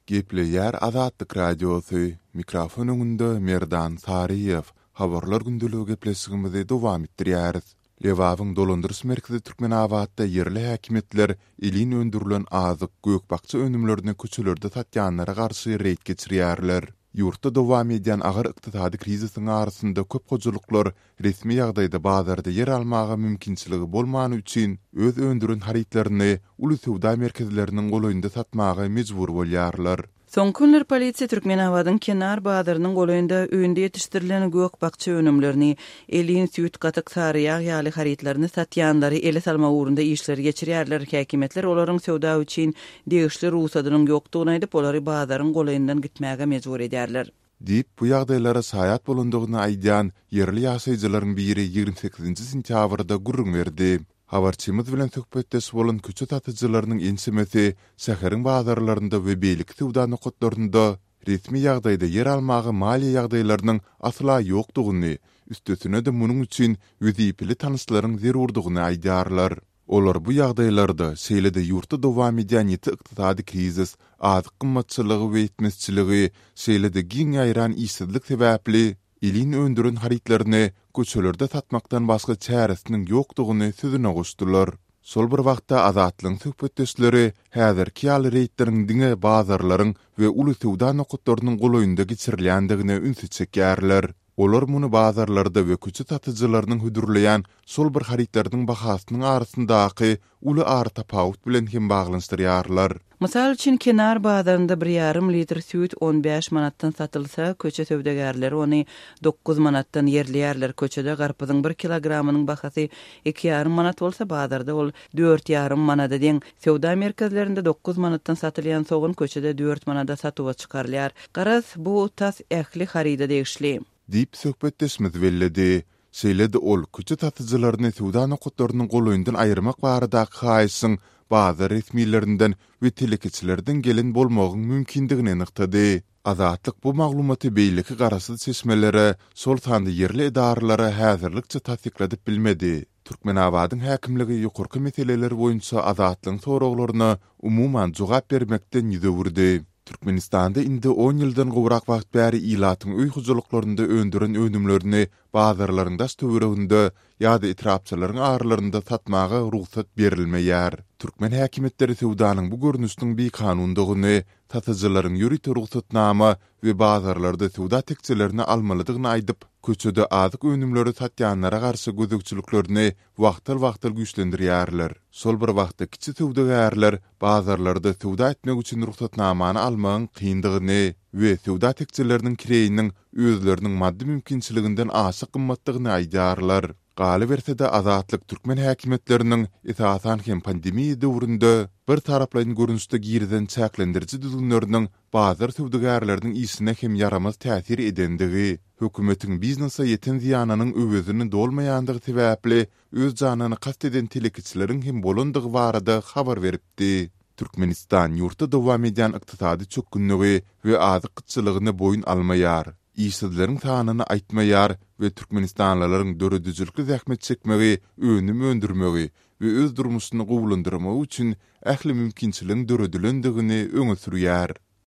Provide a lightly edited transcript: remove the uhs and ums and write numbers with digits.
Gepleyer Azatlyk Radiosu mikrofonunda Merdan Sariyev habarlar gündülügi gepleşigimizi dowam etdirýäris. Lewawyň dolandyrys merkezi Türkmenabatda yerli häkimetler ilin öndürilen azyk gökbakça önümlerini köçelerde satýanlara garşy reýt geçirýärler. Ýurtda dowam edýän agyr ykdysady krizisiň arasynda köp hojuluklar resmi ýagdaýda bazarda yer almagy mümkinçiligi bolmany üçin öz öndürün haritlaryny uly sowda merkezleriniň goýunda satmagy mejbur bolýarlar. Son günler polisiýa Türkmenabatyň kenar bazarynyň goýunda öýünde ýetişdirilen gökbakça önümlerini, elin süýt gatyk saryýag ýaly haritlaryny satýanlary ele salma ugrunda işleri geçirýärler. Häkimetler olaryň sowda üçin degişli ruhsatynyň ýokdugyny aýdyp, olary bazaryň goýundan gitmäge mejbur edýärler. Dip bu ýagdaýlara saýat bolandygyny aýdýan yerli ýaşaýjylaryň biri 28 sentýabrda gurrun berdi. Habarçymyz bilen söhbetdeş bolan köçe satyjylarynyň ensemesi şäheriň bazarlarynda we beýlik sowda nokatlarynda resmi ýagdaýda yer almagy maliýe ýagdaýlarynyň asla ýokdugyny, üstesine de munyň üçin wezipli tanyşlaryň zerurdugyny aýdýarlar. Olar bu ýagdaýlarda şeýlede ýurtda dowam edýän ykdysady krizis, azyk gymmatçylygy we etmezçiligi, şeýlede giň ýaýran işsizlik sebäpli ilin öndürün haritlaryny köçelerde satmakdan başga çäresiniň ýokdugyny sözüne goşdylar. Sol bir wagtda Azatlyň söhbetdeşleri häzirki ýaly reýtleriniň diňe bazarlaryň we uly sowda nokatlarynyň goýunda geçirilýändigine ünsü çekýärler. Olar muny bazarlarda we köçe satyjylarynyň hüdürleýän sol bir haritlarynyň bahasynyň arasyndaky uly ary tapawut bilen hem baglanşdyrýarlar. Mysal üçin kenar bazarynda 1,5 litr süýt 15 manatdan satylsa, köçe sowdagärleri ony 9 manatdan yerleýärler. Köçede garpyzyň 1 kilogramynyň bahasy 2,5 manat bolsa, bazarda ol 4,5 manada deň. Sowda merkezlerinde 9 manatdan satylýan soğun köçede 4 manada satyba çykarylýar. Garaz bu tas ähli harida degişli. Dip söhbetdeşmiz belledi. Şeýlede ol köçe satyjylaryny sowda nokatlarynyň goýundan aýyrmak barada haýsyň bazar resmiýetlerinden we telekiçilerden gelen bolmagyň mümkindigini anyktady. Azatlyk bu maglumaty beýleki garasy seçmelere, sol sandy yerli idaralara häzirlikçe tasdikladyp bilmedi. Türkmenabatyň häkimligi ýokurky meseleler boýunça Azatlyň soraglaryna umuman jogap bermekden ýüzewurdi. Türkmenistanda indi 10 ýyldan gowrak wagt bäri ilatyň öýhujuluklarynda öndüren önümlerini bazarlarynda töwereginde ýa-da etrapçylaryň arlarynda satmagy ruhsat berilmeýär. Türkmen häkimetleri sowdanyň bu görnüşdiň bir kanundygyny, satyjylaryň ýürüt ruhsatnama we bazarlarda sowda tekçelerini almalydygyny aýdyp, köçede azyk önümleri satýanlara garşy gözükçülüklerini wagtal güýçlendirýärler. Sol bir wagtda kiçi sowdagärler bazarlarda sowda etmek üçin ruhsatnamany almagyň kyndygyny we sowda tekçeleriniň kireýiniň özleriniň maddi mümkinçiliginden aşy gymmatlygyny aýdýarlar. Galy bersede Azatlyk Türkmen häkimetleriniň esasan hem pandemiýa döwründe bir taraplaýyn görnüşde girden çäklendiriji düzgünleriniň bazar sowdagärleriniň işine hem yaramaz täsir edendigi, hökümetiň biznesa ýeten ziýanynyň öwezini dolmaýandygy sebäpli öz janyny kast eden telekiçileriň hem bolandygy barada habar beripdi. Türkmenistan ýurtda dowam edýän ykdysady çökünligi we azyk kıtçylygyna boyun almaýar. İşsizleriň sanyny aýtmaýar we Türkmenistanlylaryň döredüjülükli zähmet çekmegi, önüm öndürmegi we öz durmuşyny gowlandyrmagy üçin ähli mümkinçiligiň döredülendigini öňe sürýär.